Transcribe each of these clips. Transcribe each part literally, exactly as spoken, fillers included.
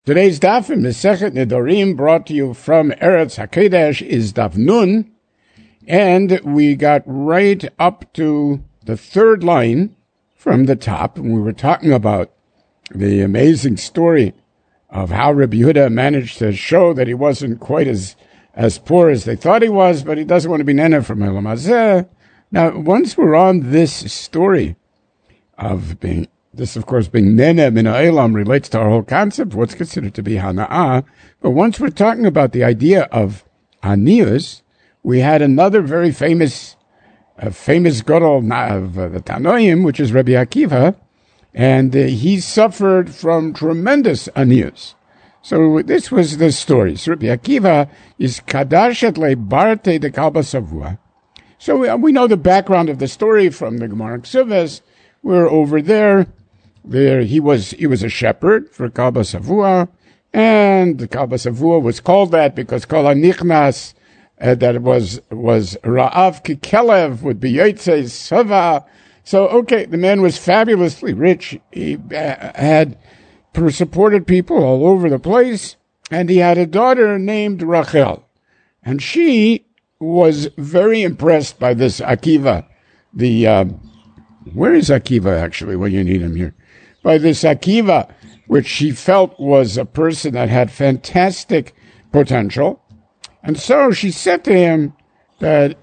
Today's daf in Masechet Nedarim, brought to you from Eretz HaKodesh, is daf Nun, and we got right up to the third line from the top, and we were talking about the amazing story of how Rabbi Yehuda managed to show that he wasn't quite as as poor as they thought he was, but he doesn't want to be nene from Elam Hazeh. Now, once we're on this story of being This, of course, being nene min ha'olam relates to our whole concept of what's considered to be hana'ah. But once we're talking about the idea of anius, we had another very famous, uh, famous gadol of uh, the Tanoim, which is Rabbi Akiva, and uh, he suffered from tremendous anius. So this was the story. So Rabbi Akiva is kadashet le'barte de kalba savua. So we, we know the background of the story from the Gemara Ksuvas. We're over there. There he was. He was a shepherd for Kalba Savua, and the Kalba Savua was called that because Kol HaNichnas, uh, that was was Ra'av Kikelev, would be Yotzei Sava. So okay, the man was fabulously rich. He uh, had supported people all over the place, and he had a daughter named Rachel, and she was very impressed by this Akiva. The uh, where is Akiva actually when you need him here? By this Akiva, which she felt was a person that had fantastic potential. And so she said to him that,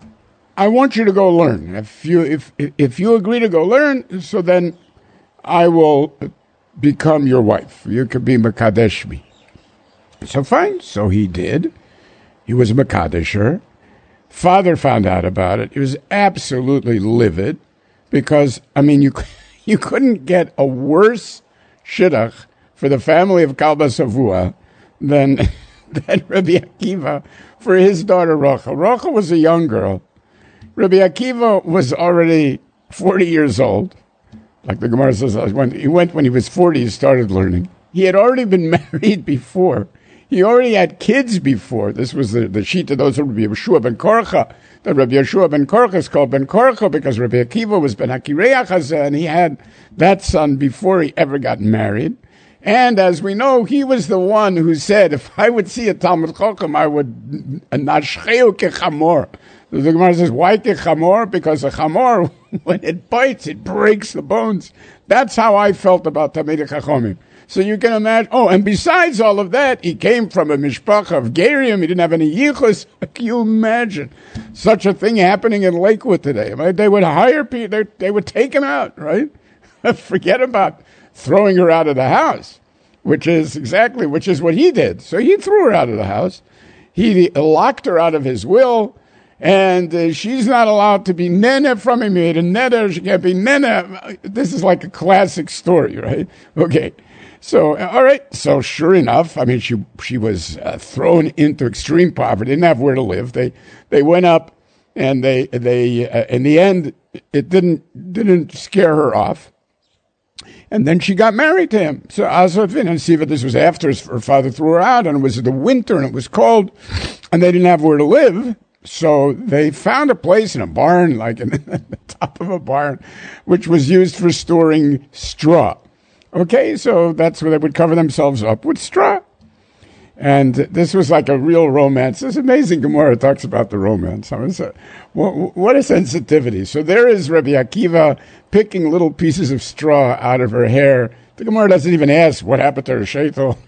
I want you to go learn. If you if if you agree to go learn, so then I will become your wife. You could be Mekadesh me. So fine. So he did. He was a Mekadesher. Father found out about it. He was absolutely livid because, I mean, you You couldn't get a worse shidduch for the family of Kalba Savua than, than Rabbi Akiva for his daughter Rachel. Rachel was a young girl. Rabbi Akiva was already forty years old. Like the Gemara says, when he went when he was forty, he started learning. He had already been married before. He already had kids before. This was the, the sheet of those of Rabbi Yeshua ben Korcha. That Rabbi Yeshua ben Korcha is called ben Korcha because Rabbi Akiva was ben Akireach Hazeh, and he had that son before he ever got married. And as we know, he was the one who said, if I would see a Talmud Chacham, I would nashcheu kechamor. The Gemara says, why kechamor? Because a chamor, when it bites, it breaks the bones. That's how I felt about Talmidei Chachomim. So you can imagine, oh, and besides all of that, he came from a mishpacha of Gerim. He didn't have any yichus. Can you imagine such a thing happening in Lakewood today? I mean, they would hire people, they, they would take him out, right? Forget about throwing her out of the house, which is exactly, which is what he did. So he threw her out of the house. He locked her out of his will, and uh, she's not allowed to be nene from him. He made a neder, she can't be nene. This is like a classic story, right? Okay. So, all right. So, sure enough, I mean, she she was uh, thrown into extreme poverty. Didn't have where to live. They they went up, and they they uh, in the end, it didn't didn't scare her off. And then she got married to him. So, Azafin and Siva, this was after his, her father threw her out, and it was the winter, and it was cold, and they didn't have where to live. So they found a place in a barn, like in the top of a barn, which was used for storing straw. Okay, so that's where they would cover themselves up with straw. And this was like a real romance. This amazing Gemara talks about the romance. I mean, so, what a sensitivity. So there is Rabbi Akiva picking little pieces of straw out of her hair. The Gemara doesn't even ask what happened to her sheitel.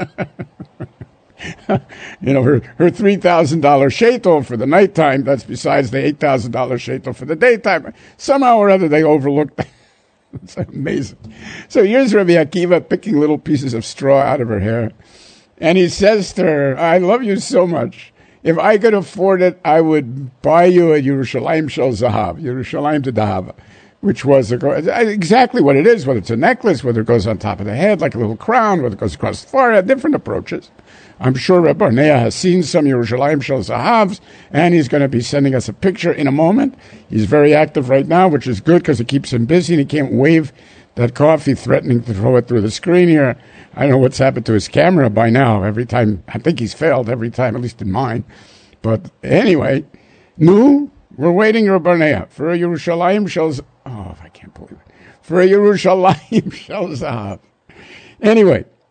You know, her, her three thousand dollars sheitel for the nighttime, that's besides the eight thousand dollars sheitel for the daytime. Somehow or other they overlooked that. It's amazing. So here's Rabbi Akiva picking little pieces of straw out of her hair. And he says to her, I love you so much. If I could afford it, I would buy you a Yerushalayim Shel Zahav, Yerushalayim to Dahava, which was a, exactly what it is, whether it's a necklace, whether it goes on top of the head like a little crown, whether it goes across the forehead, different approaches. I'm sure Rabbi Barnea has seen some Yerushalayim Shel Zahavs, and he's going to be sending us a picture in a moment. He's very active right now, which is good because it keeps him busy, and he can't wave that coffee threatening to throw it through the screen here. I don't know what's happened to his camera by now. Every time, I think he's failed every time, at least in mine. But anyway, no, we're waiting, Rabbi Barnea, for a Yerushalayim Shel Zahav. Oh, I can't believe it. For a Yerushalayim Shel Zahav. Anyway,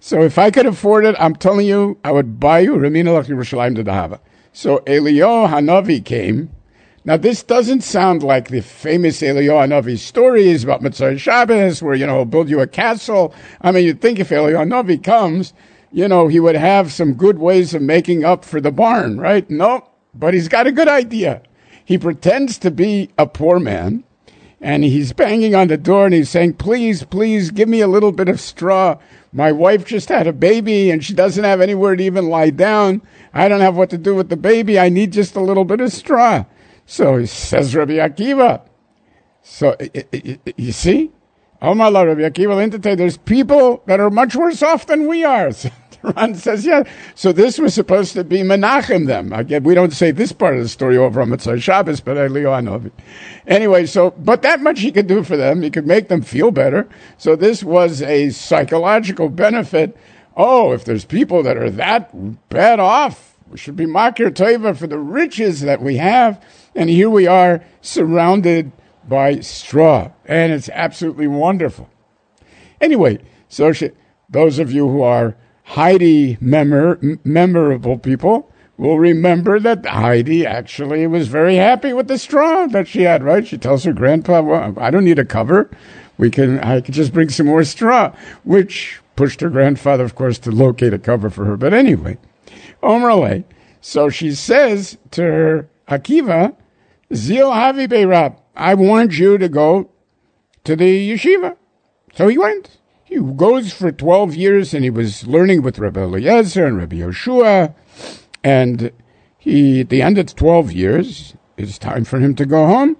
So if I could afford it, I'm telling you, I would buy you Ramina Lach Yerushalayim de Dahava. So Eliyahu Hanavi came. Now this doesn't sound like the famous Eliyahu Hanavi stories about Mitzvah Shabbos, where, you know, he'll build you a castle. I mean, you'd think if Eliyahu Hanavi comes, you know, he would have some good ways of making up for the barn, right? No, but he's got a good idea. He pretends to be a poor man, and he's banging on the door, and he's saying, please, please, give me a little bit of straw. My wife just had a baby, and she doesn't have anywhere to even lie down. I don't have what to do with the baby. I need just a little bit of straw. So he says, Rabbi Akiva. So, you see? Omar la Rabbi Akiva, there's people that are much worse off than we are. So Ron says, yeah. So this was supposed to be Menachem them. Again, we don't say this part of the story over on Mitzvah Shabbos, but Eliyahu Hanavi. Anyway, so, but that much he could do for them. He could make them feel better. So this was a psychological benefit. Oh, if there's people that are that bad off, we should be Makir Tova for the riches that we have. And here we are surrounded by straw. And it's absolutely wonderful. Anyway, so she, those of you who are Heidi memor, memorable people will remember that Heidi actually was very happy with the straw that she had, right? She tells her grandpa, well, I don't need a cover. We can, I can just bring some more straw, which pushed her grandfather, of course, to locate a cover for her. But anyway, Omerle. So she says to her Akiva, Zil Havi Beirab, I warned you to go to the yeshiva. So he went. He goes for twelve years, and he was learning with Rabbi Eliezer and Rabbi Yoshua. And he, at the end of twelve years, it's time for him to go home.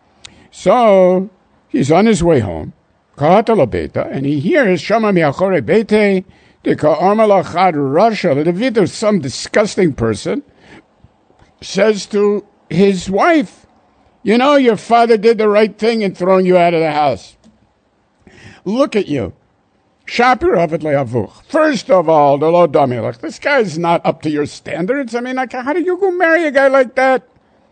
So he's on his way home. And he hears Shama miachore bete de ka'armala chad rasha. The David, some disgusting person, says to his wife, you know, your father did the right thing in throwing you out of the house. Look at you. First of all, the lo damilach. This guy's not up to your standards. I mean, like, how do you go marry a guy like that?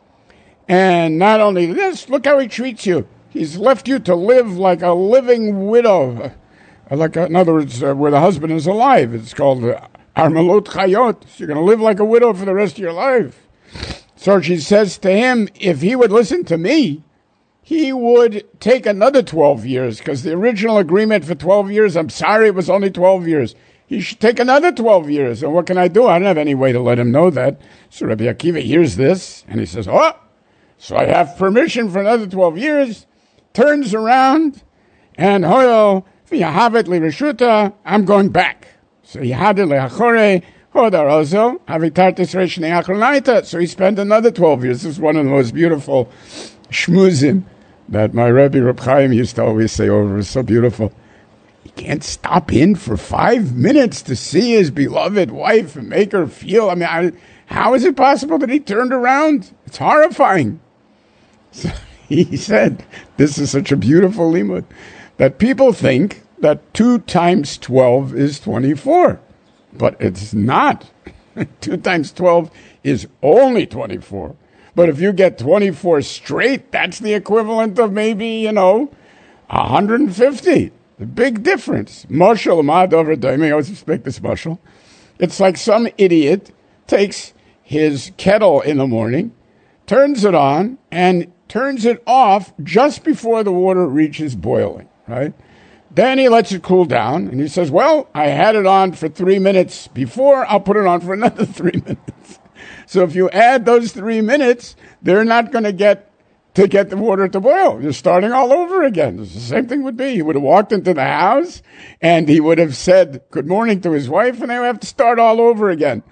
And not only this, look how he treats you. He's left you to live like a living widow. Like, in other words, uh, where the husband is alive. It's called uh, armalot chayot. So you're going to live like a widow for the rest of your life. So she says to him, if he would listen to me, he would take another twelve years, because the original agreement for twelve years, I'm sorry, it was only twelve years. He should take another twelve years. And what can I do? I don't have any way to let him know that. So Rabbi Akiva hears this, and he says, oh, so I have permission for another twelve years. Turns around, and hoyo, v'yahavet li reshuta, I'm going back. So yahadet le'achore, hodarozo, havitartis reshnei achronaita. So he spent another twelve years. This is one of the most beautiful shmuzim that my Rebbe Reb Chaim used to always say over. It was so beautiful. He can't stop in for five minutes to see his beloved wife and make her feel. I mean, I, how is it possible that he turned around? It's horrifying. So he said, this is such a beautiful limud, that people think that two times twelve is twenty-four. But it's not. two times twelve is only twenty-four. But if you get twenty-four straight, that's the equivalent of maybe, you know, one hundred fifty. The big difference. Moshel Amad over Daiming, I always make this moshel. It's like some idiot takes his kettle in the morning, turns it on, and turns it off just before the water reaches boiling, right? Then he lets it cool down, and he says, well, I had it on for three minutes before, I'll put it on for another three minutes. So if you add those three minutes, they're not going to get to get the water to boil. You're starting all over again. The same thing would be. He would have walked into the house, and he would have said good morning to his wife, and they would have to start all over again.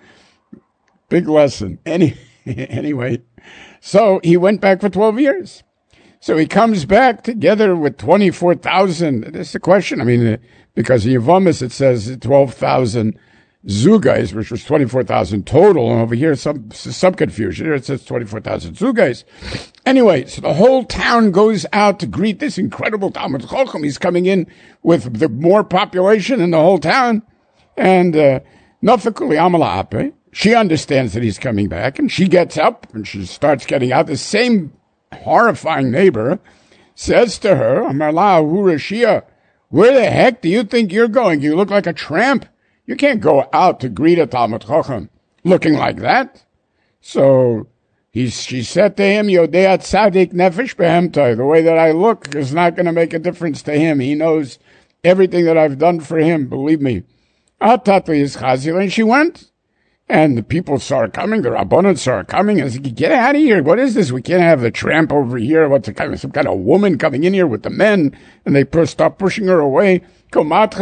Big lesson. Any, anyway, so he went back for twelve years. So he comes back together with twenty-four thousand. That's the question. I mean, because in Yevamis it says twelve thousand zugais, which was twenty-four thousand total. And over here, some some confusion. Here it says twenty-four thousand zugais. Anyway, so the whole town goes out to greet this incredible Talmud Chochem. He's coming in with the more population in the whole town. And uh, Nafakuli Amala Ape, she understands that he's coming back, and she gets up and she starts getting out. The same horrifying neighbor says to her, Amarla Hurashia, where the heck do you think you're going? You look like a tramp. You can't go out to greet a Talmud Chacham looking like that. So he, she said to him, Yodea tzadik nefesh behemtai. The way that I look is not going to make a difference to him. He knows everything that I've done for him, believe me. And she went. And the people saw her coming, the Rabbanan saw her coming, and said, get out of here. What is this? We can't have the tramp over here. What's the kind of, some kind of woman coming in here with the men? And they pu- stop pushing her away. So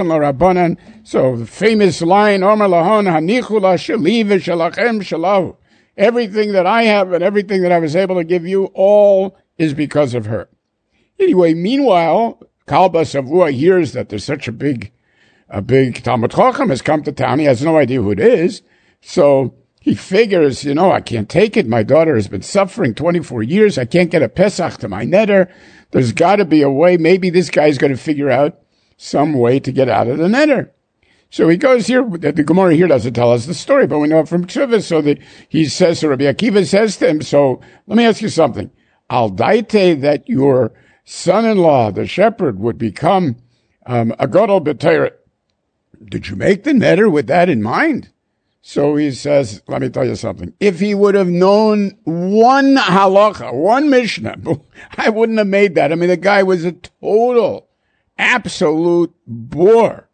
the famous line, Omer lahon, hanichu la sheli v'shelachem shelahu. Everything that I have and everything that I was able to give you, all is because of her. Anyway, meanwhile, Kalba Savua hears that there's such a big, a big Talmud Chacham has come to town. He has no idea who it is. So he figures, you know, I can't take it. My daughter has been suffering twenty-four years. I can't get a Pesach to my neder. There's got to be a way. Maybe this guy's going to figure out some way to get out of the neder. So he goes here. The Gemara here doesn't tell us the story, but we know it from Kshuva. So that he says, so Rabbi Akiva says to him, so let me ask you something. Al daite that your son-in-law, the shepherd, would become um, a gadol b'Torah. Did you make the neder with that in mind? So he says, let me tell you something. If he would have known one halacha, one mishnah, I wouldn't have made that. I mean, the guy was a total, absolute bore.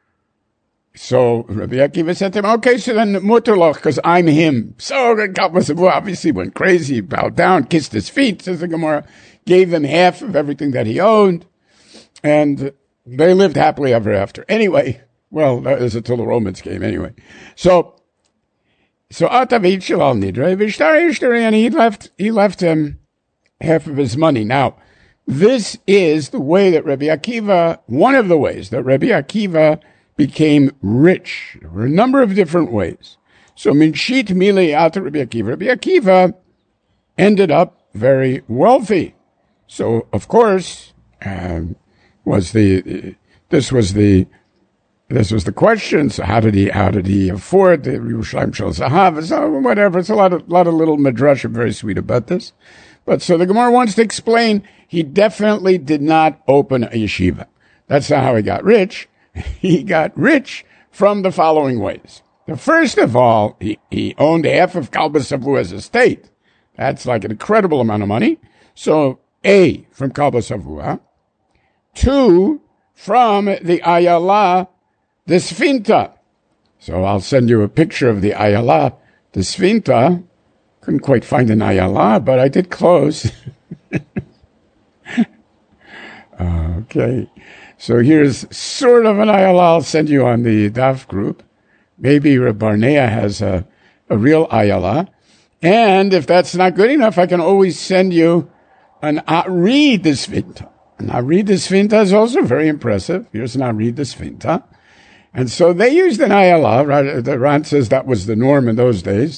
So Rabbi Akiva said to him, okay, so then muterloch, because I'm him. So Kalba obviously went crazy, bowed down, kissed his feet, says the Gemara, gave him half of everything that he owned, and they lived happily ever after. Anyway, well, that is until the Romans came anyway. So, So Atavit Shalal Nidre Vishtari Ishtari, and he left he left him half of his money. Now, this is the way that Rabbi Akiva, one of the ways that Rabbi Akiva became rich. There were a number of different ways. So Minshit Mili Ata Rabbi Akiva. Rabbi Akiva ended up very wealthy. So of course, um, was the this was the This was the question. So how did he, how did he afford the Yerushalayim Shel Zahav? So whatever. It's a lot of, lot of little midrash, very sweet about this. But so the Gemara wants to explain, he definitely did not open a yeshiva. That's not how he got rich. He got rich from the following ways. The first of all, he, he owned half of Kalba Savua's estate. That's like an incredible amount of money. So A, from Kalba Savua. Two, from the Ayala, the Sfinta. So I'll send you a picture of the Ayala, the Sfinta. Couldn't quite find an Ayala, but I did close. Okay. So here's sort of an Ayala. I'll send you on the Daf group. Maybe Reb Barnea has a, a real Ayala. And if that's not good enough, I can always send you an Arid the Sfinta. An Arid the Sfinta is also very impressive. Here's an Arid the Sfinta. And so they used an Ayala. Right? The Ran says that was the norm in those days.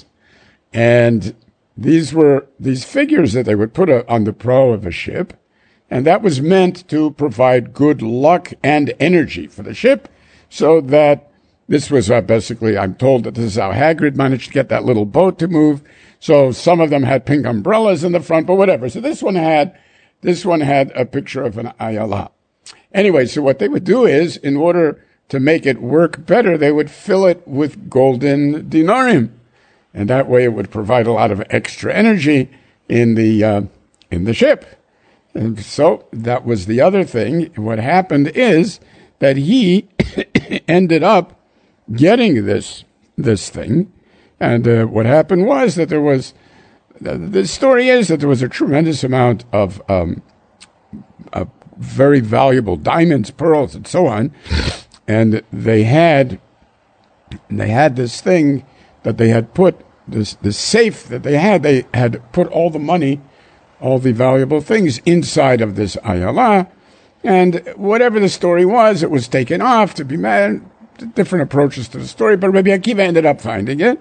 And these were these figures that they would put a, on the prow of a ship. And that was meant to provide good luck and energy for the ship, so that this was uh, basically, I'm told that this is how Hagrid managed to get that little boat to move. So some of them had pink umbrellas in the front, but whatever. So this one had, this one had a picture of an Ayala. Anyway, so what they would do is, in order to make it work better, they would fill it with golden dinarim. And that way it would provide a lot of extra energy in the, uh, in the ship. And so that was the other thing. What happened is that he ended up getting this, this thing. And uh, what happened was that there was, uh, the story is that there was a tremendous amount of, um, uh, very valuable diamonds, pearls, and so on. And they had, they had this thing that they had put, this, this safe that they had, they had put all the money, all the valuable things inside of this Ayala. And whatever the story was, it was taken off to be mad, different approaches to the story, but Rabbi Akiva ended up finding it.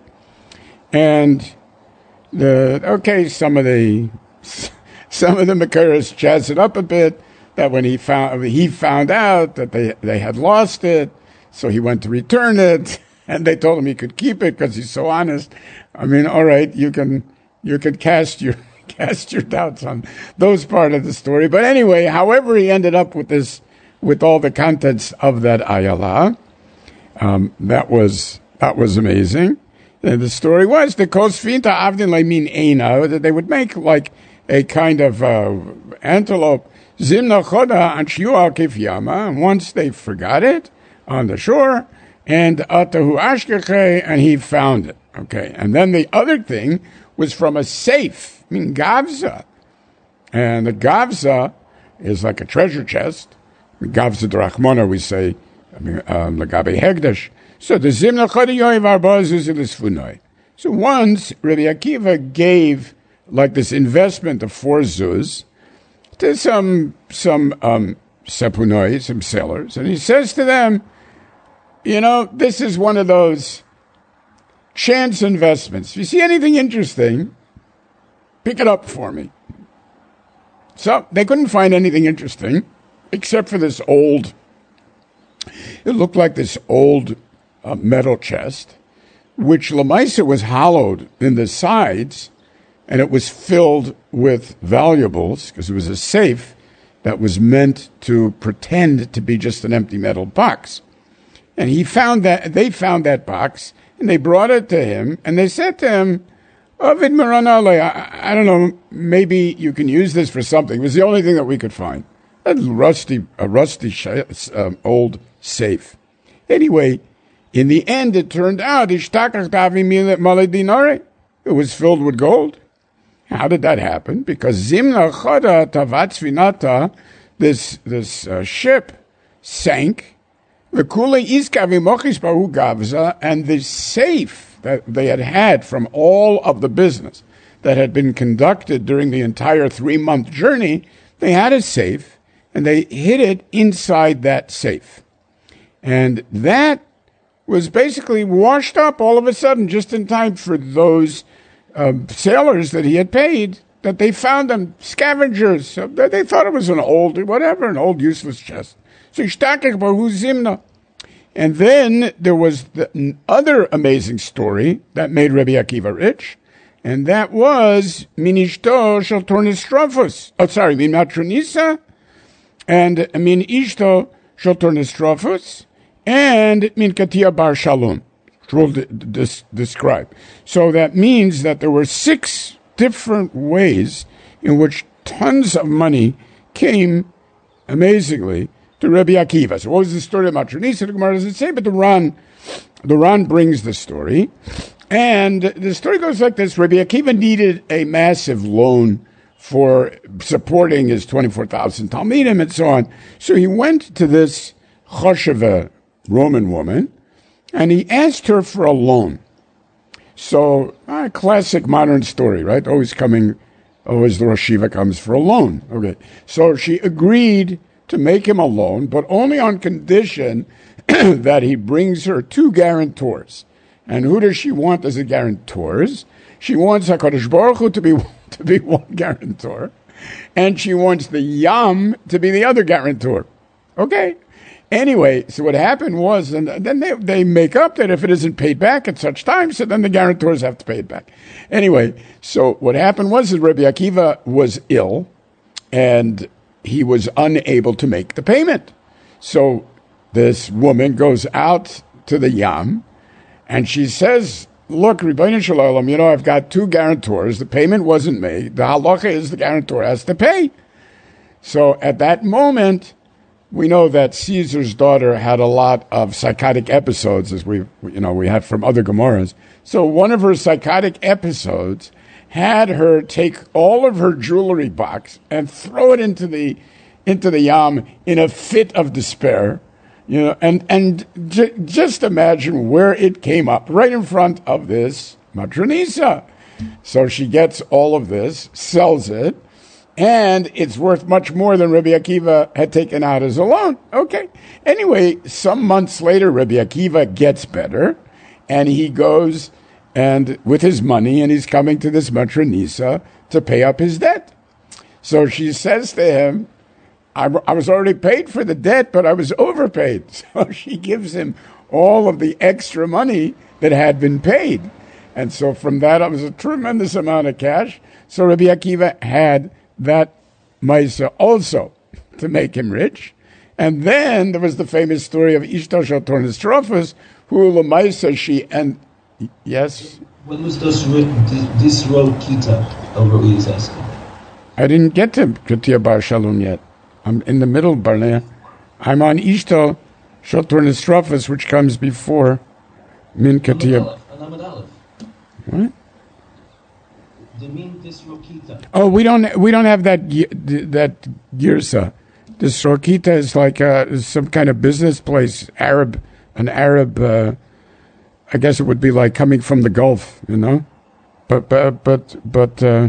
And the, okay, some of the, some of the Makiras jazz it up a bit, that when he found, he found out that they, they had lost it, so he went to return it, and they told him he could keep it because he's so honest. I mean, all right, you can, you can cast your, cast your doubts on those part of the story. But anyway, however he ended up with this, with all the contents of that Ayala, Um, that was that was amazing. And the story was the kosfinta avdin leimin eina, that they would make like a kind of uh, antelope zimna choda and shiual kifyama. And once they forgot it on the shore, and atahu ashkeche, and he found it. Okay, and then the other thing was from a safe, I mean gavza, and the gavza is like a treasure chest. Gavza drachmona, we say, I mean, um, lagabe hegdash. So the zimna choda yoiv arba zuzil funoi. So once Rabbi Akiva gave like this investment of four zuz to some some um, sepunoi, some sellers, and he says to them, you know, this is one of those chance investments. If you see anything interesting, pick it up for me. So they couldn't find anything interesting except for this old, it looked like this old uh, metal chest, which Lamaisa was hollowed in the sides, and it was filled with valuables because it was a safe that was meant to pretend to be just an empty metal box. And he found that, they found that box, and they brought it to him, and they said to him, Ovid Maranale, I, I don't know, maybe you can use this for something. It was the only thing that we could find. A rusty, a rusty um, old safe. Anyway, in the end, it turned out, it was filled with gold. How did that happen? Because Zimna Chada Tavatzvinata, this, this uh, ship, sank. And the safe that they had had from all of the business that had been conducted during the entire three-month journey, they had a safe, and they hid it inside that safe. And that was basically washed up all of a sudden, just in time for those uh, sailors that he had paid, that they found them scavengers. So they thought it was an old, whatever, an old useless chest. So Zimna. And then there was the other amazing story that made Rabbi Akiva rich, and that was Minishto shel Tornistrophus. Oh, sorry, Min Matronisa, and Min Ishto shel Tornistrophus, and Min Katia Bar Shalom. We'll describe. So that means that there were six different ways in which tons of money came, amazingly, to Rabbi Akiva. So what was the story of Matronisa? The Gemara doesn't say, but the Ran, the Ran brings the story. And the story goes like this. Rabbi Akiva needed a massive loan for supporting his twenty-four thousand Talmidim and so on. So he went to this Chosheva Roman woman, and he asked her for a loan. So, a classic modern story, right? Always coming, always the Rosh Yeshiva comes for a loan. Okay. So she agreed to make him a loan, but only on condition that he brings her two guarantors. And who does she want as the guarantors? She wants HaKadosh Baruch Hu to be, to be one guarantor, and she wants the Yam to be the other guarantor. Okay? Anyway, so what happened was, and then they, they make up that if it isn't paid back at such time, so then the guarantors have to pay it back. Anyway, so what happened was that Rabbi Akiva was ill, and he was unable to make the payment. So this woman goes out to the Yam, and she says, look, Ribbono Shel Olam, you know, I've got two guarantors. The payment wasn't made. The halacha is the guarantor has to pay. So at that moment, we know that Caesar's daughter had a lot of psychotic episodes, as we, you know, we had from other Gemaras. So one of her psychotic episodes had her take all of her jewelry box and throw it into the into the Yam in a fit of despair, you know, and and j- just imagine where it came up, right in front of this Matronisa. So she gets all of this, sells it, and it's worth much more than Rabbi Akiva had taken out as a loan. Okay. Anyway, some months later, Rabbi Akiva gets better, and he goes and with his money, and he's coming to this Matronisa to pay up his debt. So she says to him, I, I was already paid for the debt, but I was overpaid. So she gives him all of the extra money that had been paid. And so from that, it was a tremendous amount of cash. So Rabbi Akiva had that Maisa also to make him rich. And then there was the famous story of Ishtar Shel Tornistrophus, who Lamaisa she and yes. When was this this road Kita over he's asking? I didn't get to Katia Bar Shalom yet. I'm in the middle, Barnea. I'm on Ishtar Shel Tornistrophus, which comes before Min Katia. What? They mean this Rokita. Oh, we don't we don't have that that girsa. This Rokita is like uh, some kind of business place, Arab, an Arab. Uh, I guess it would be like coming from the Gulf, you know. But but but but uh,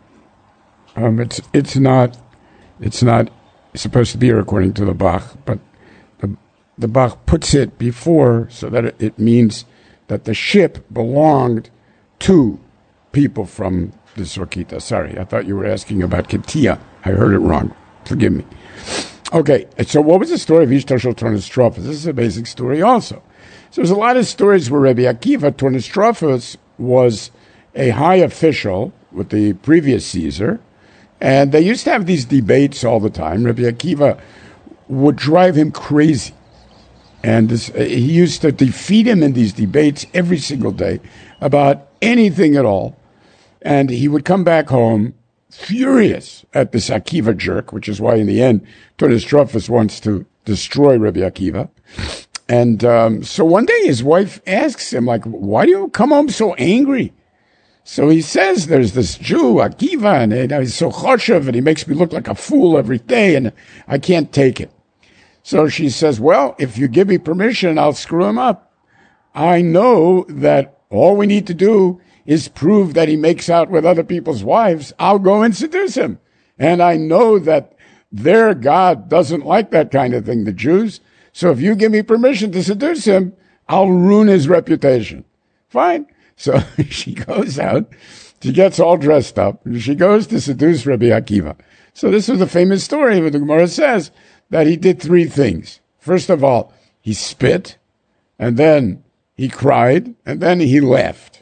um, it's it's not it's not supposed to be here according to the Bach. But the the Bach puts it before so that it, it means that the ship belonged to people from this Rokita. Sorry, I thought you were asking about Katia. I heard it wrong. Forgive me. Okay, so what was the story of Ishtar Shel Tornistrophus? This is a basic story also. So there's a lot of stories where Rabbi Akiva Tornistrophus was a high official with the previous Caesar, and they used to have these debates all the time. Rabbi Akiva would drive him crazy, and this, he used to defeat him in these debates every single day about anything at all, and he would come back home furious at this Akiva jerk, which is why in the end Tornistrophus wants to destroy Rabbi Akiva. And um, so one day his wife asks him, like, why do you come home so angry? So he says, there's this Jew, Akiva, and, and he's so choshev, and he makes me look like a fool every day, and I can't take it. So she says, well, if you give me permission, I'll screw him up. I know that all we need to do is prove that he makes out with other people's wives. I'll go and seduce him. And I know that their God doesn't like that kind of thing, the Jews. So if you give me permission to seduce him, I'll ruin his reputation. Fine. So she goes out. She gets all dressed up. She goes to seduce Rabbi Akiva. So this is a famous story where the Gemara says that he did three things. First of all, he spit, and then he cried, and then he laughed.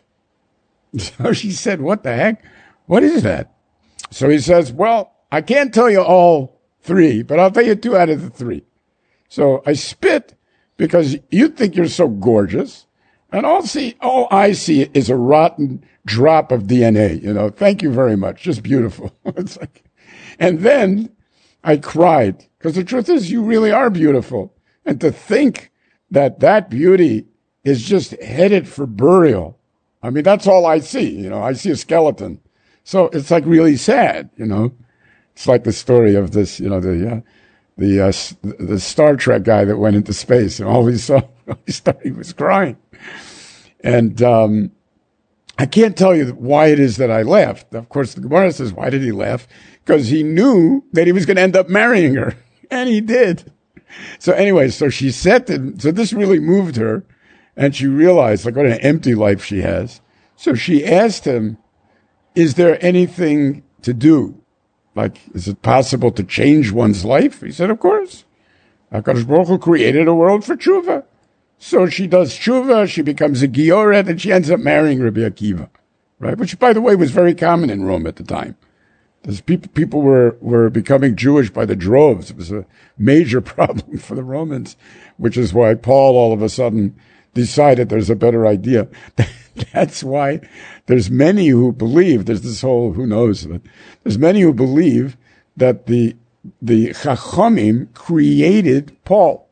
So she said, what the heck? What is that? So he says, well, I can't tell you all three, but I'll tell you two out of the three. So I spit because you think you're so gorgeous, and all see, all I see is a rotten drop of D N A. You know, thank you very much. Just beautiful. It's like, and then I cried because the truth is you really are beautiful. And to think that that beauty is just headed for burial. I mean, that's all I see. You know, I see a skeleton. So it's like really sad, you know. It's like the story of this, you know, the, uh, the, uh, the Star Trek guy that went into space, and all he saw, all he saw, he was crying. And, um, I can't tell you why it is that I laughed. Of course, the Gemara says, why did he laugh? Because he knew that he was going to end up marrying her. And he did. So anyway, so she said to, so this really moved her. And she realized, like, what an empty life she has. So she asked him, is there anything to do? Like, is it possible to change one's life? He said, of course. HaKadosh Baruch Hu created a world for tshuva. So she does tshuva, she becomes a gioret, and she ends up marrying Rabbi Akiva, right? Which, by the way, was very common in Rome at the time. People, people were, were becoming Jewish by the droves. It was a major problem for the Romans, which is why Paul all of a sudden decided there's a better idea. That's why there's many who believe, there's this whole, who knows, but there's many who believe that the, the Chachamim created Paul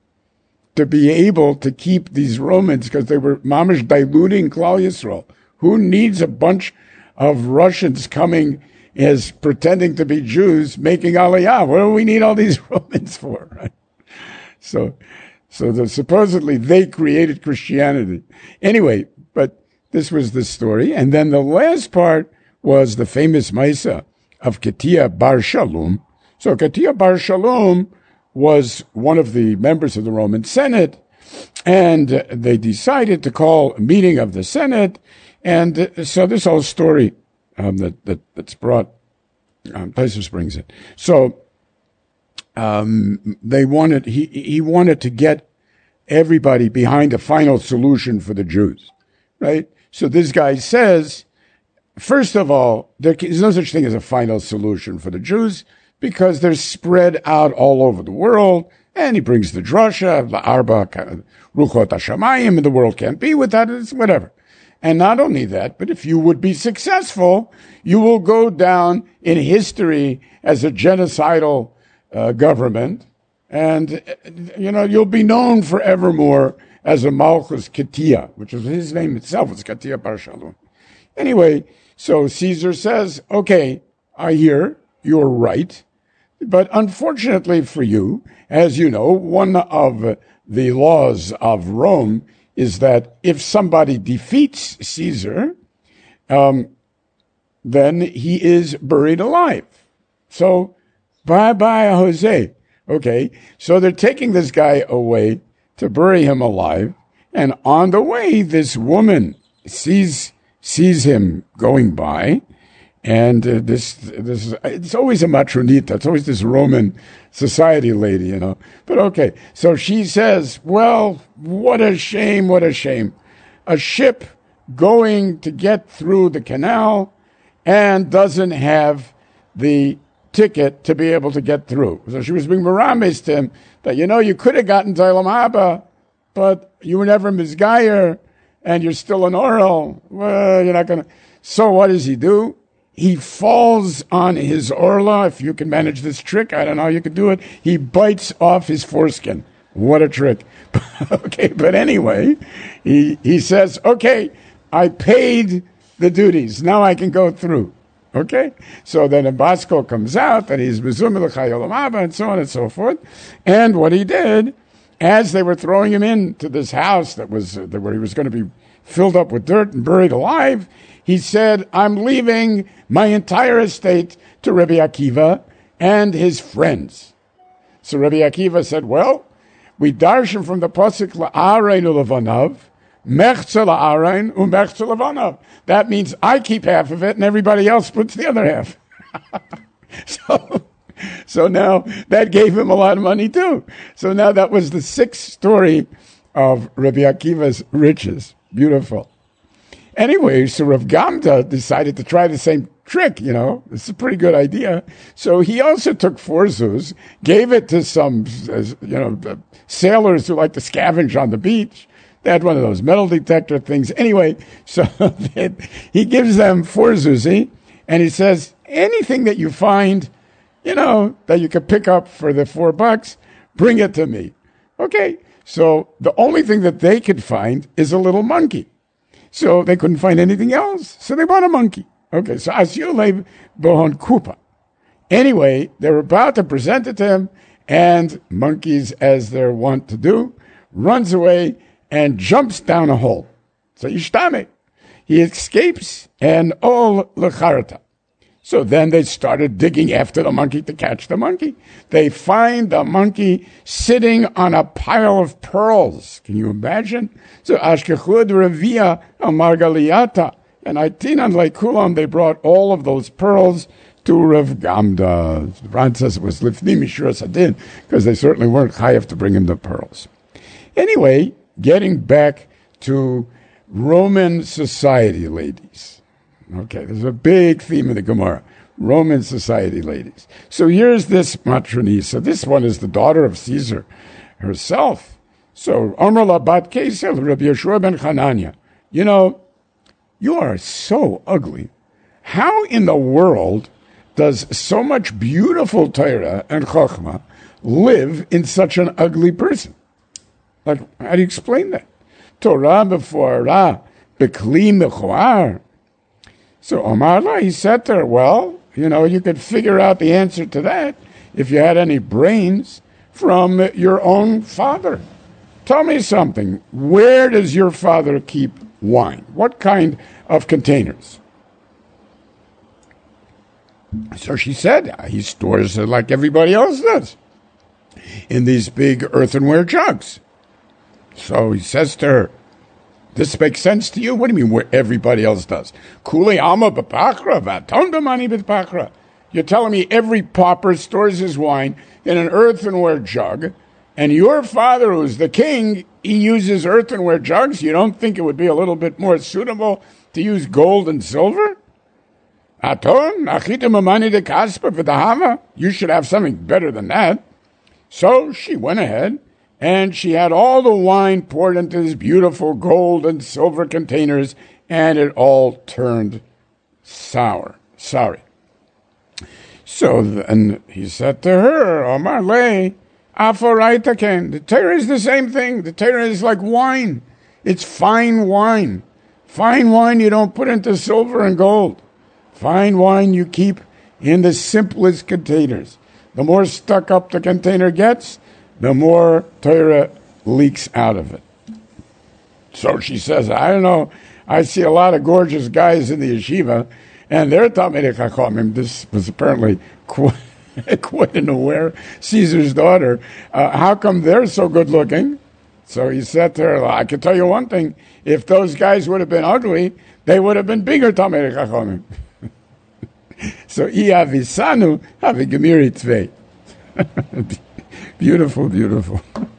to be able to keep these Romans, because they were mamish diluting Klal Yisrael. Who needs a bunch of Russians coming as pretending to be Jews, making Aliyah? What do we need all these Romans for, right? So, So the, supposedly they created Christianity. Anyway, but this was the story. And then the last part was the famous Maisa of Katia Bar Shalom. So Katia Bar Shalom was one of the members of the Roman Senate, and they decided to call a meeting of the Senate. And so this whole story um, that, that that's brought, um, Tosfos brings it. So Um, they wanted, he, he wanted to get everybody behind a final solution for the Jews, right? So this guy says, first of all, there is no such thing as a final solution for the Jews because they're spread out all over the world. And he brings the drasha, the arba, ruchot hashamayim, and the world can't be without it, it's whatever. And not only that, but if you would be successful, you will go down in history as a genocidal uh, government, and, you know, you'll be known forevermore as a Malchus Ketia, which is his name itself, was Ketia Bar Shalom. Anyway, so Caesar says, okay, I hear, you're right, but unfortunately for you, as you know, one of the laws of Rome is that if somebody defeats Caesar, um, then he is buried alive. So, bye-bye, Jose. Okay, so they're taking this guy away to bury him alive, and on the way, this woman sees sees him going by, and uh, this this it's always a matronita, it's always this Roman society lady, you know. But okay, so she says, well, what a shame, what a shame. A ship going to get through the canal and doesn't have the ticket to be able to get through. So she was being meramis to him that, you know, you could have gotten to Olam Haba, but you were never Mizgayer, and you're still an oral. Well, you're not going to. So what does he do? He falls on his orla. If you can manage this trick, I don't know how you could do it. He bites off his foreskin. What a trick. Okay, but anyway, he, he says, okay, I paid the duties. Now I can go through. Okay? So then a Basco comes out that he's Mizum L'Chayolam Haba and so on and so forth. And what he did, as they were throwing him into this house that was uh, where he was going to be filled up with dirt and buried alive, he said, I'm leaving my entire estate to Rabbi Akiva and his friends. So Rabbi Akiva said, well, we darshan from the pasuk la'arein u'levanav, mechza la'arein u'mechza levanav. That means I keep half of it and everybody else puts the other half. so, so now that gave him a lot of money too. So now that was the sixth story of Rabbi Akiva's riches. Beautiful. Anyway, so Rav Gamda decided to try the same trick, you know. It's a pretty good idea. So he also took four zuz, gave it to some, you know, sailors who like to scavenge on the beach. They had one of those metal detector things. Anyway, so he gives them four zuzi, and he says, anything that you find, you know, that you could pick up for the four bucks, bring it to me. Okay, so the only thing that they could find is a little monkey. So they couldn't find anything else, so they bought a monkey. Okay, so Asyulev Bohon Kupa. Anyway, they're about to present it to him, and monkeys, as they're wont to do, runs away and jumps down a hole. So Ishtame. He escapes, and all lecharata. So then they started digging after the monkey to catch the monkey. They find the monkey sitting on a pile of pearls. Can you imagine? So Ashkechud Revia Amargaliata and Aitinan Leikulam, they brought all of those pearls to Rav Gamda. Ran says it was Lifni Mishra Sadin, because they certainly weren't chayav to bring him the pearls. Anyway, getting back to Roman society, ladies. Okay, there's a big theme in the Gemara. Roman society ladies. So here's this matronisa. This one is the daughter of Caesar herself. So, Amrla bat Kesel, Rabbi Yeshua ben Hanania. You know, you are so ugly. How in the world does so much beautiful Torah and Chokhmah live in such an ugly person? Like, how do you explain that? Torah before Ra, Bekli mechoar. So Omarla, he said to her, well, you know, you could figure out the answer to that if you had any brains from your own father. Tell me something. Where does your father keep wine? What kind of containers? So she said, he stores it like everybody else does, in these big earthenware jugs. So he says to her, this makes sense to you? What do you mean where everybody else does? Kuli alma b'pachra, v'atondamani b'pachra. You're telling me every pauper stores his wine in an earthenware jug, and your father, who's the king, he uses earthenware jugs? You don't think it would be a little bit more suitable to use gold and silver? Aton, achita mamani de kaspa v'dahava. You should have something better than that. So she went ahead, and she had all the wine poured into these beautiful gold and silver containers, and it all turned sour. Sorry. So then he said to her, Omar le, aforaitaken. The Torah is the same thing. The Torah is like wine. It's fine wine. Fine wine you don't put into silver and gold. Fine wine you keep in the simplest containers. The more stuck up the container gets, the more Torah leaks out of it. So she says, I don't know, I see a lot of gorgeous guys in the yeshiva, and they're Talmidei Chachamim. This was apparently quite, quite an aware Caesar's daughter. Uh, how come they're so good looking? So he said to her, I can tell you one thing, if those guys would have been ugly, they would have been bigger Talmidei Chachamim. So, I avisanu havigemiri tvei. Beautiful, beautiful.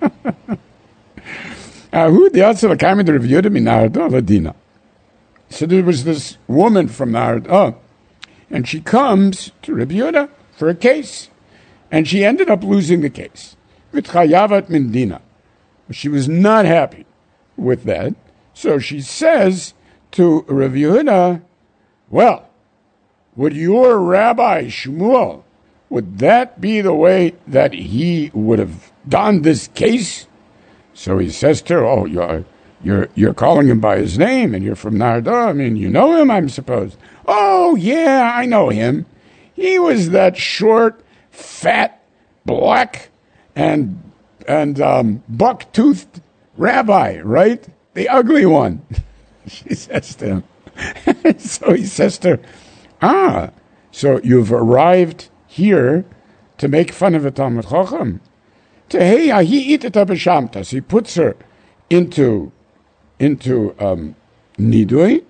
So there was this woman from Nard, oh, and she comes to Rabbi Yehuda for a case, and she ended up losing the case. V'tchayavat min dina. She was not happy with that, so she says to Rabbi Yehuda, well, would your Rabbi Shmuel, would that be the way that he would have done this case? So he says to her, oh, you're, you're, you're calling him by his name, and you're from Nardo. I mean, you know him, I'm supposed. Oh, yeah, I know him. He was that short, fat, black, and and um, buck-toothed rabbi, right? The ugly one. She says to him. So he says to her, ah, so you've arrived here to make fun of a Talmid Chacham. Teheya, he eat it b'shamta. So he puts her into into um, nidui,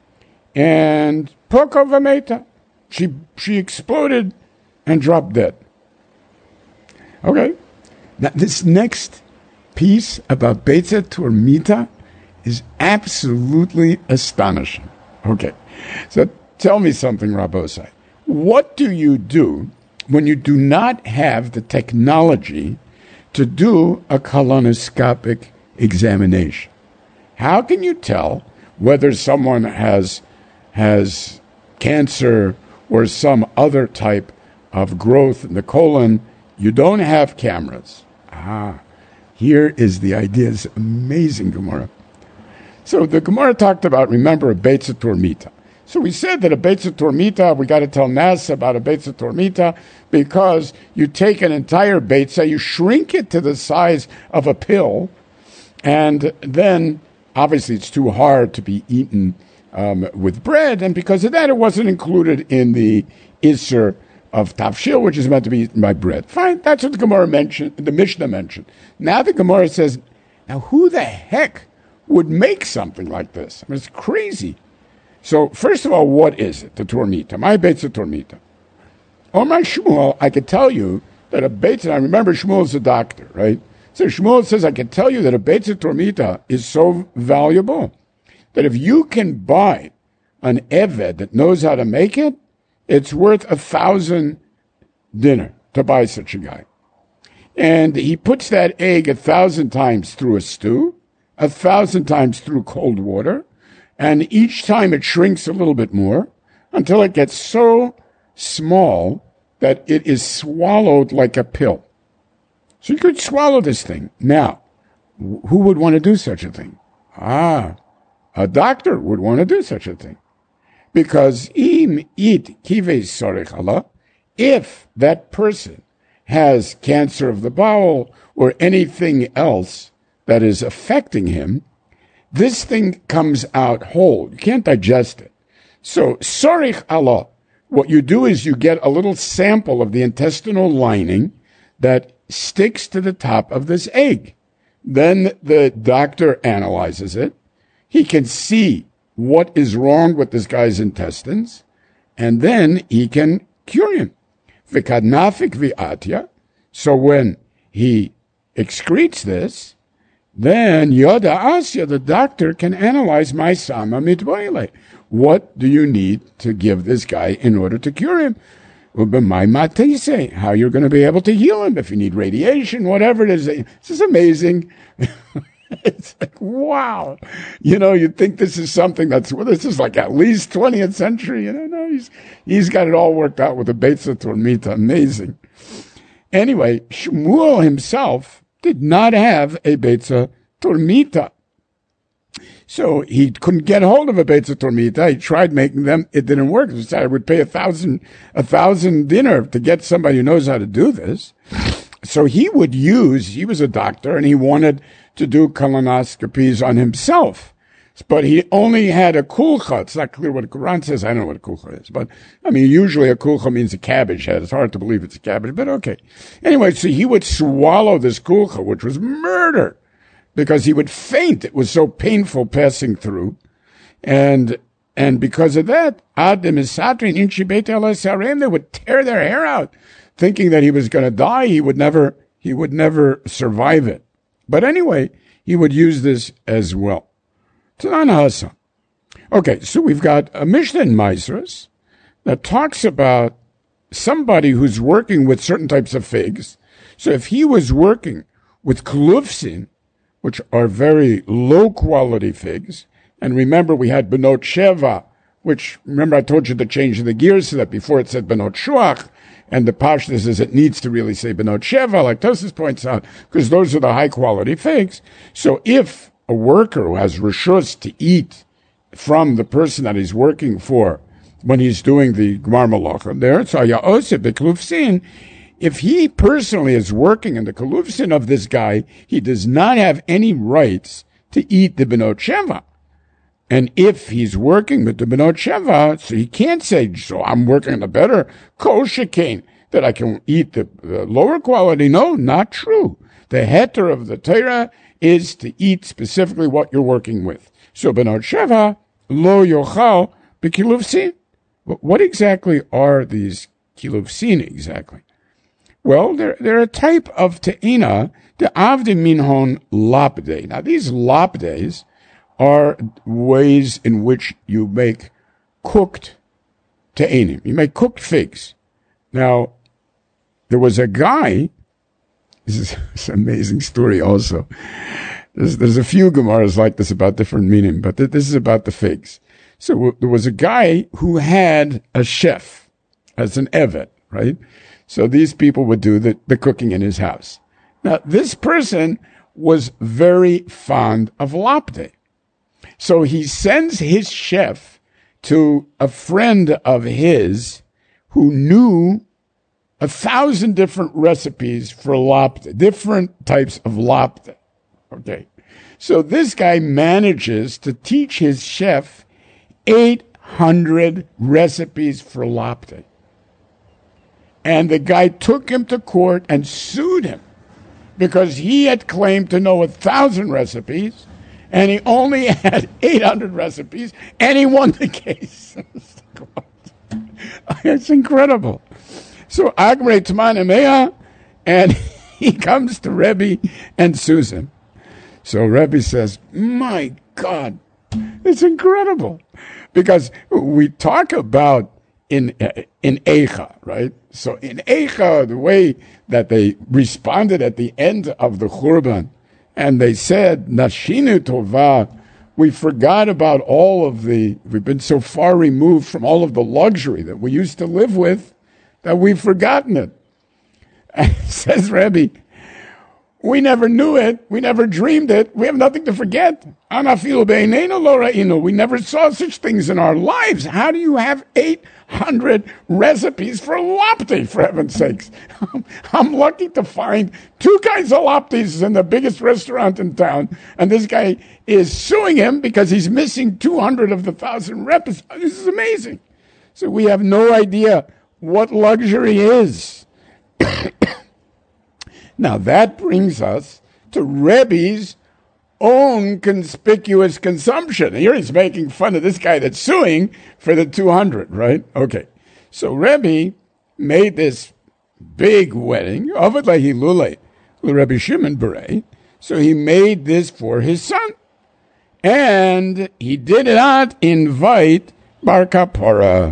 and poko v'meta. She she exploded and dropped dead. Okay, now this next piece about Beitzah Tormita is absolutely astonishing. Okay, so tell me something, Rabbosai. What do you do when you do not have the technology to do a colonoscopic examination? How can you tell whether someone has has cancer or some other type of growth in the colon? You don't have cameras. Ah, here is the idea. It's amazing, Gemara. So the Gemara talked about, remember, a Beitzah Tormita. So we said that a Beitzah Tormita, we got to tell Nas about a Beitzah Tormita because you take an entire Beitzah, you shrink it to the size of a pill, and then obviously it's too hard to be eaten um, with bread, and because of that it wasn't included in the Isser of Tafshil, which is meant to be eaten by bread. Fine, that's what the Gemara mentioned, the Mishnah mentioned. Now the Gemara says, now who the heck would make something like this? I mean, it's crazy. So, first of all, what is it, the Tormita? My Beitzah Tormita. Or my Shmuel, I could tell you that a Beitzah, I remember Shmuel is a doctor, right? So Shmuel says, I can tell you that a Beitzah Tormita is so valuable that if you can buy an Eved that knows how to make it, it's worth a thousand dinner to buy such a guy. And he puts that egg a thousand times through a stew, a thousand times through cold water, and each time it shrinks a little bit more until it gets so small that it is swallowed like a pill. So you could swallow this thing. Now, who would want to do such a thing? Ah, a doctor would want to do such a thing. Because im it kivei sorech Allah, if that person has cancer of the bowel or anything else that is affecting him, this thing comes out whole. You can't digest it. So, sorich Allah, what you do is you get a little sample of the intestinal lining that sticks to the top of this egg. Then the doctor analyzes it. He can see what is wrong with this guy's intestines, and then he can cure him. V'kadnafik v'atya. So when he excretes this, then Yoda Asya, the doctor, can analyze my sama mitboile. What do you need to give this guy in order to cure him? My matise, how you're going to be able to heal him if you need radiation, whatever it is. This is amazing. It's like, wow. You know, you'd think this is something that's, well, this is like at least twentieth century. You know, no, he's, he's got it all worked out with a Beitza Tormita. Amazing. Anyway, Shmuel himself did not have a Beitza Tormita. So he couldn't get hold of a Beitza Tormita. He tried making them. It didn't work. He said, I would pay a thousand, a thousand dinar to get somebody who knows how to do this. So he would use, he was a doctor and he wanted to do colonoscopies on himself. But he only had a kulcha. It's not clear what a Quran says. I don't know what a kulcha is. But, I mean, usually a kulcha means a cabbage head. It's hard to believe it's a cabbage, but okay. Anyway, so he would swallow this kulcha, which was murder, because he would faint. It was so painful passing through. And and because of that, Adam is Satrin, Inchi Beit El they would tear their hair out, thinking that he was going to die. He would never, he would never survive it. But anyway, he would use this as well. Okay, so we've got a Mishnah in Maasros that talks about somebody who's working with certain types of figs. So if he was working with klufsin, which are very low quality figs, and remember we had Benot Sheva, which, remember I told you to change the gears so that before it said Benot Shuach, and the pashtus is it needs to really say Benot Sheva, like Tosfos points out, because those are the high quality figs. So if a worker who has rishus to eat from the person that he's working for when he's doing the Gmar Malacha there, so Ya'oseh Beklufsin, if he personally is working in the kalufsin of this guy, he does not have any rights to eat the Benot Sheva. And if he's working with the Benot Sheva, so he can't say, so I'm working on a better kosher cane that I can eat the, the lower quality. No, not true. The heter of the Torah is to eat specifically what you're working with. So Benot Sheva, lo yochal bekilufsin. What exactly are these kilufsin exactly? Well, they're, they're a type of te'ina, the avde minhon lapde. Now, these lapdes are ways in which you make cooked te'inim. You make cooked figs. Now, there was a guy, this is it's an amazing story also. There's, there's a few Gemaras like this about different meaning, but th- this is about the figs. So w- there was a guy who had a chef as an evet, right? So these people would do the, the cooking in his house. Now, this person was very fond of lapde. So he sends his chef to a friend of his who knew a thousand different recipes for lapde, different types of lapde. Okay. So this guy manages to teach his chef eight hundred recipes for lapde. And the guy took him to court and sued him because he had claimed to know a thousand recipes and he only had eight hundred recipes and he won the case. It's incredible. So Agmrei Tmanamea, and he comes to Rebbe and sues him. So Rebbe says, my God, it's incredible. Because we talk about in in Eicha, right? So in Eicha, the way that they responded at the end of the Churban, and they said, Nashinu Tova, we forgot about all of the, we've been so far removed from all of the luxury that we used to live with, that we've forgotten it. And says Rebbe, we never knew it. We never dreamed it. We have nothing to forget. We never saw such things in our lives. How do you have eight hundred recipes for lapte, for heaven's sakes? I'm lucky to find two kinds of laptes in the biggest restaurant in town, and this guy is suing him because he's missing two hundred of the thousand reps. This is amazing. So we have no idea what luxury is. Now that brings us to Rebbe's own conspicuous consumption. Here he's making fun of this guy that's suing for the two hundred, right? Okay. So Rebbe made this big wedding, Ovad Lahilule, Rebbe Shimon Berei. So he made this for his son. And he did not invite Bar Kapara,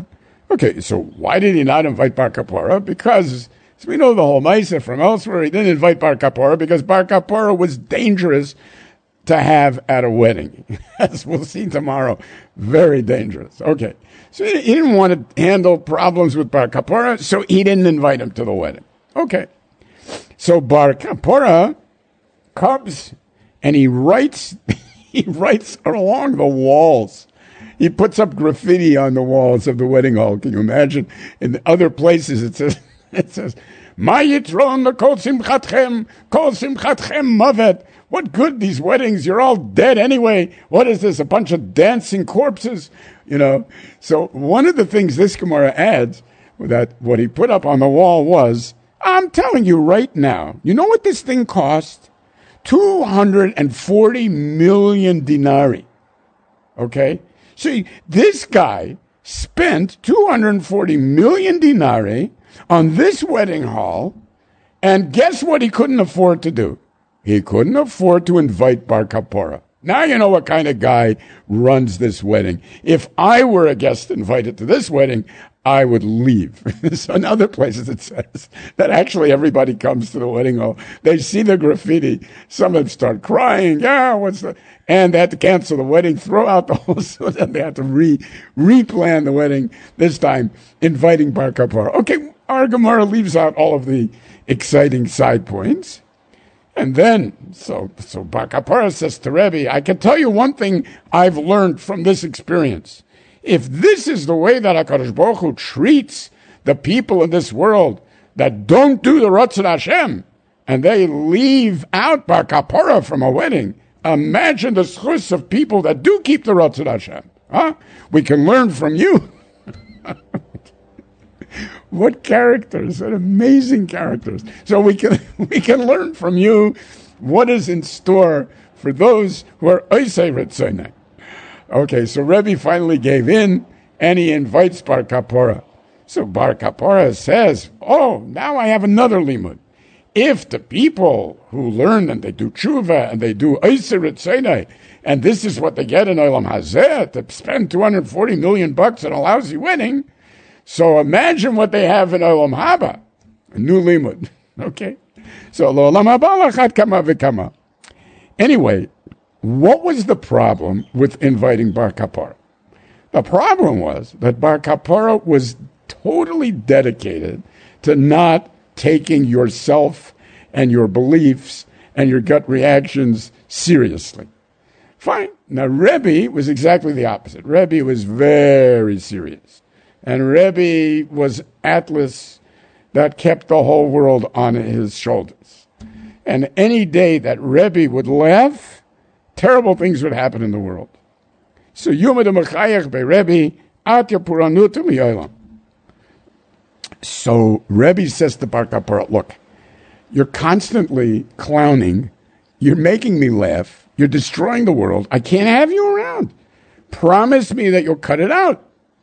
Okay, so why did he not invite Bar Kappara? Because, as we know the whole Maisa from elsewhere, he didn't invite Bar Kappara because Bar Kappara was dangerous to have at a wedding. As we'll see tomorrow, very dangerous. Okay, so he didn't want to handle problems with Bar Kappara, so he didn't invite him to the wedding. Okay, so Bar Kappara comes and he writes, he writes along the walls. He puts up graffiti on the walls of the wedding hall. Can you imagine? In other places, it says, it says, Ma yitron kol simchatchem, kol simchatchem mavet. What good, these weddings? You're all dead anyway. What is this, a bunch of dancing corpses? You know, so one of the things this Gemara adds, that what he put up on the wall was, I'm telling you right now, you know what this thing cost? two hundred forty million dinari. Okay? See, this guy spent two hundred forty million dinari on this wedding hall, and guess what he couldn't afford to do? He couldn't afford to invite Bar Kappara. Now you know what kind of guy runs this wedding. If I were a guest invited to this wedding, I would leave. So in other places it says that actually everybody comes to the wedding hall. They see the graffiti. Some of them start crying. Yeah, what's the... And they had to cancel the wedding, throw out the whole... So then they had to re, replan the wedding, this time inviting Bar Kappara. Okay, our Gemara leaves out all of the exciting side points. And then, so so Bar Kappara says to Rebbe, I can tell you one thing I've learned from this experience. If this is the way that HaKadosh Baruch Hu treats the people in this world that don't do the Ratzon Hashem, and they leave out Bar Kappara from a wedding, imagine the schus of people that do keep the Ratzon Hashem. Huh? We can learn from you. What characters, and amazing characters. So we can we can learn from you what is in store for those who are Oisei Ritzonai. Okay, so Rebbe finally gave in, and he invites Bar Kappara. So Bar Kappara says, oh, now I have another limud. If the people who learn and they do tshuva and they do Oisei Ritzonai, and this is what they get in Olam Hazeh, to spend two hundred forty million bucks on a lousy wedding, so imagine what they have in Olam Haba, a new limud. Okay? So, Olam Haba lachat kama v'kama. Anyway, what was the problem with inviting Bar Kappara? The problem was that Bar Kappara was totally dedicated to not taking yourself and your beliefs and your gut reactions seriously. Fine. Now, Rebbe was exactly the opposite. Rebbe was very serious. And Rebbe was Atlas that kept the whole world on his shoulders. And any day that Rebbe would laugh, terrible things would happen in the world. So Yuma de Mechayach be Rebbe, at Yapuranut mi'olam. So Rebbe says to Bar Kappara, look, you're constantly clowning, you're making me laugh, you're destroying the world, I can't have you around. Promise me that you'll cut it out.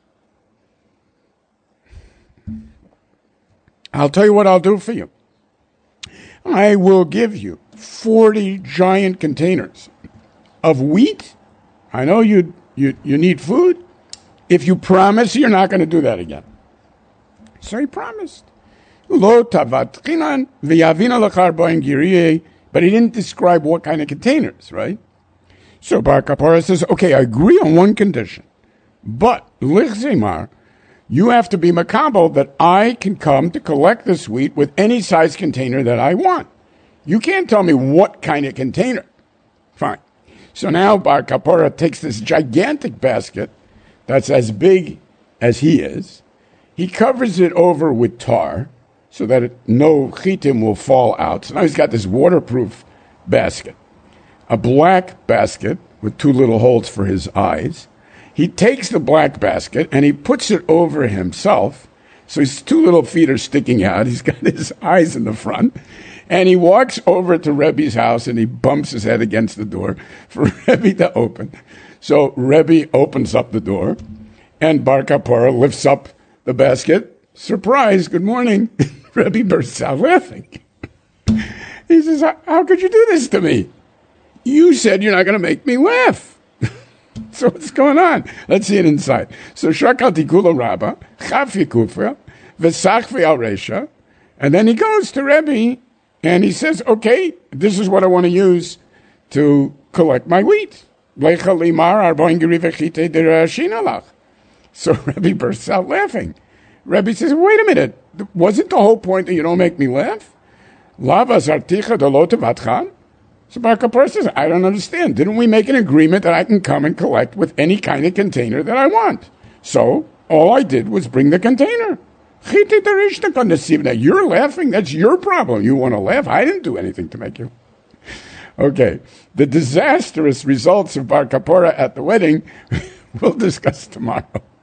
I'll tell you what I'll do for you. I will give you forty giant containers of wheat. I know you you you need food. If you promise you're not going to do that again. So he promised. Lo tavatchinan v'yavina lachar boim giriye, but he didn't describe what kind of containers, right? So Bar Kappara says, okay, I agree on one condition, but lichzimar, you have to be makabel that I can come to collect this wheat with any size container that I want. You can't tell me what kind of container. Fine. So now Bar Kappara takes this gigantic basket that's as big as he is. He covers it over with tar so that it, no chitim will fall out. So now he's got this waterproof basket, a black basket with two little holes for his eyes. He takes the black basket and he puts it over himself. So his two little feet are sticking out. He's got his eyes in the front. And he walks over to Rebbe's house and he bumps his head against the door for Rebbe to open. So Rebbe opens up the door and Bar Kappara lifts up the basket. Surprise, good morning. Rebbe bursts out laughing. He says, how could you do this to me? You said you're not going to make me laugh. So what's going on? Let's see it inside. So Shakal Tikula Rabba, Chafi Kufra, Vesachvi Al Resha, and then he goes to Rebbe and he says, okay, this is what I want to use to collect my wheat. So Rebbe bursts out laughing. Rebbe says, wait a minute, wasn't the whole point that you don't make me laugh? Lava zarticha dolotavatchan? So Bar Kappara says, I don't understand. Didn't we make an agreement that I can come and collect with any kind of container that I want? So all I did was bring the container. Now you're laughing. That's your problem. You want to laugh. I didn't do anything to make you. Okay. The disastrous results of Bar Kappara at the wedding we'll discuss tomorrow.